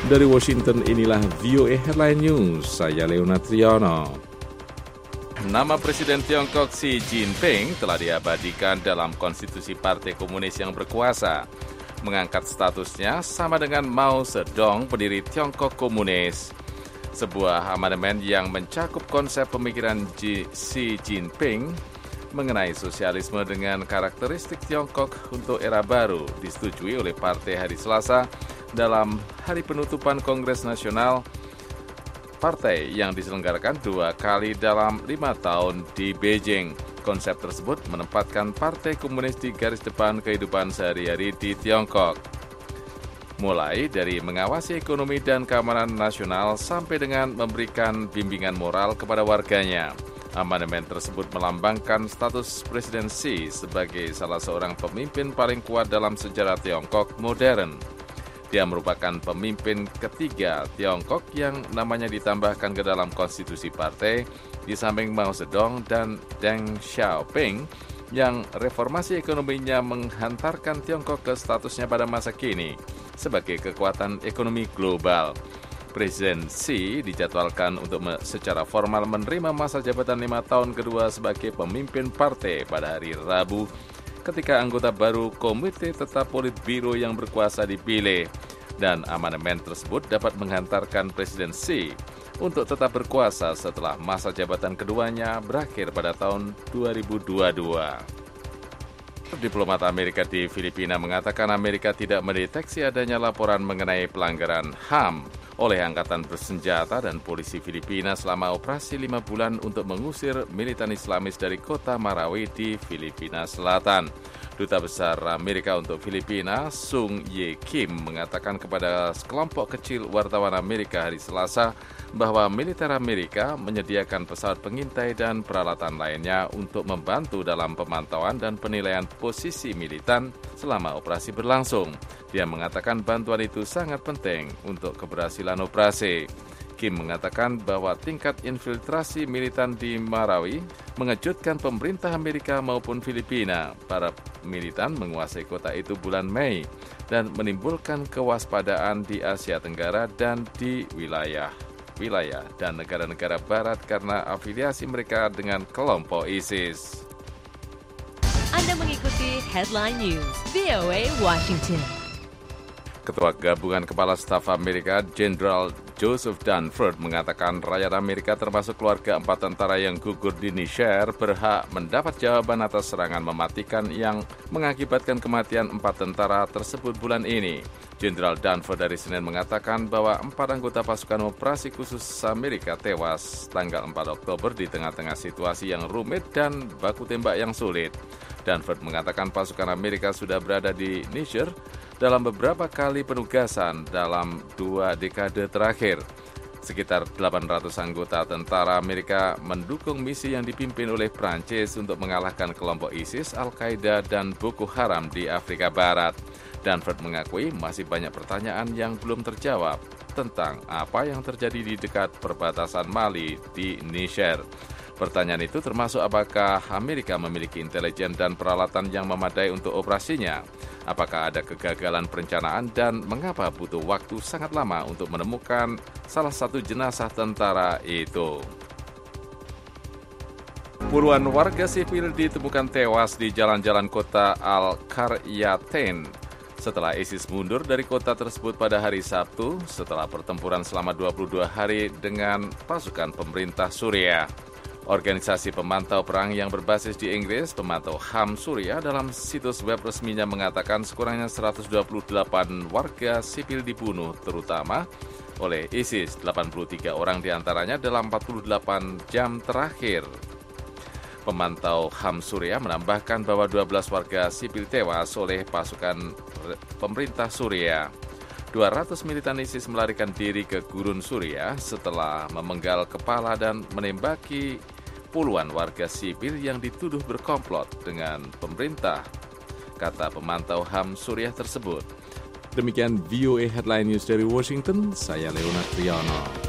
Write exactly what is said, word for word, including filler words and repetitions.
Dari Washington, inilah V O A Headline News. Saya Leonard Triono. Nama Presiden Tiongkok Xi Jinping telah diabadikan dalam konstitusi Partai Komunis yang berkuasa, mengangkat statusnya sama dengan Mao Zedong, pendiri Tiongkok Komunis. Sebuah amandemen yang mencakup konsep pemikiran Xi Jinping mengenai sosialisme dengan karakteristik Tiongkok untuk era baru disetujui oleh partai hari Selasa dalam hari penutupan Kongres Nasional Partai yang diselenggarakan dua kali dalam lima tahun di Beijing. Konsep tersebut menempatkan Partai Komunis di garis depan kehidupan sehari-hari di Tiongkok, mulai dari mengawasi ekonomi dan keamanan nasional sampai dengan memberikan bimbingan moral kepada warganya. Amandemen tersebut melambangkan status Presiden Xi sebagai salah seorang pemimpin paling kuat dalam sejarah Tiongkok modern. Dia merupakan pemimpin ketiga Tiongkok yang namanya ditambahkan ke dalam konstitusi partai, di samping Mao Zedong dan Deng Xiaoping yang reformasi ekonominya menghantarkan Tiongkok ke statusnya pada masa kini sebagai kekuatan ekonomi global. Presiden Xi dijadwalkan untuk secara formal menerima masa jabatan lima tahun kedua sebagai pemimpin partai pada hari Rabu ketika anggota baru Komite Tetap Politbiro yang berkuasa dipilih. Dan amandemen tersebut dapat menghantarkan Presiden Xi untuk tetap berkuasa setelah masa jabatan keduanya berakhir pada tahun dua ribu dua puluh dua. Diplomat Amerika di Filipina mengatakan Amerika tidak mendeteksi adanya laporan mengenai pelanggaran H A M oleh Angkatan Bersenjata dan Polisi Filipina selama operasi lima bulan untuk mengusir militan Islamis dari kota Marawi di Filipina Selatan. Duta Besar Amerika untuk Filipina, Sung Ye Kim, mengatakan kepada sekelompok kecil wartawan Amerika hari Selasa bahwa militer Amerika menyediakan pesawat pengintai dan peralatan lainnya untuk membantu dalam pemantauan dan penilaian posisi militan selama operasi berlangsung. Dia mengatakan bantuan itu sangat penting untuk keberhasilan operasi. Kim mengatakan bahwa tingkat infiltrasi militan di Marawi mengejutkan pemerintah Amerika maupun Filipina. Para militan menguasai kota itu bulan Mei dan menimbulkan kewaspadaan di Asia Tenggara dan di wilayah wilayah dan negara-negara barat karena afiliasi mereka dengan kelompok ISIS. Anda mengikuti Headline News V O A Washington. Ketua Gabungan Kepala Staf Amerika, Jenderal Joseph Dunford, mengatakan rakyat Amerika termasuk keluarga empat tentara yang gugur di Niger berhak mendapat jawaban atas serangan mematikan yang mengakibatkan kematian empat tentara tersebut bulan ini. Jenderal Dunford dari Senin mengatakan bahwa empat anggota pasukan operasi khusus Amerika tewas tanggal empat Oktober di tengah-tengah situasi yang rumit dan baku tembak yang sulit. Dunford mengatakan pasukan Amerika sudah berada di Niger dalam beberapa kali penugasan dalam dua dekade terakhir. Sekitar delapan ratus anggota tentara Amerika mendukung misi yang dipimpin oleh Prancis untuk mengalahkan kelompok ISIS, Al-Qaeda, dan Boko Haram di Afrika Barat. Dunford mengakui masih banyak pertanyaan yang belum terjawab tentang apa yang terjadi di dekat perbatasan Mali di Niger. Pertanyaan itu termasuk apakah Amerika memiliki intelijen dan peralatan yang memadai untuk operasinya, apakah ada kegagalan perencanaan, dan mengapa butuh waktu sangat lama untuk menemukan salah satu jenazah tentara itu. Puluhan warga sipil ditemukan tewas di jalan-jalan kota Al-Qaryatain setelah ISIS mundur dari kota tersebut pada hari Sabtu setelah pertempuran selama dua puluh dua hari dengan pasukan pemerintah Suriah. Organisasi pemantau perang yang berbasis di Inggris, pemantau H A M Suriah, dalam situs web resminya mengatakan sekurangnya seratus dua puluh delapan warga sipil dibunuh, terutama oleh ISIS, delapan puluh tiga orang diantaranya dalam empat puluh delapan jam terakhir. Pemantau H A M Suriah menambahkan bahwa dua belas warga sipil tewas oleh pasukan pemerintah Suriah. dua ratus militan ISIS melarikan diri ke gurun Suriah setelah memenggal kepala dan menembaki puluhan warga sipil yang dituduh berkomplot dengan pemerintah, kata pemantau H A M Suriah tersebut. Demikian V O A Headline News dari Washington, saya Leonard Triono.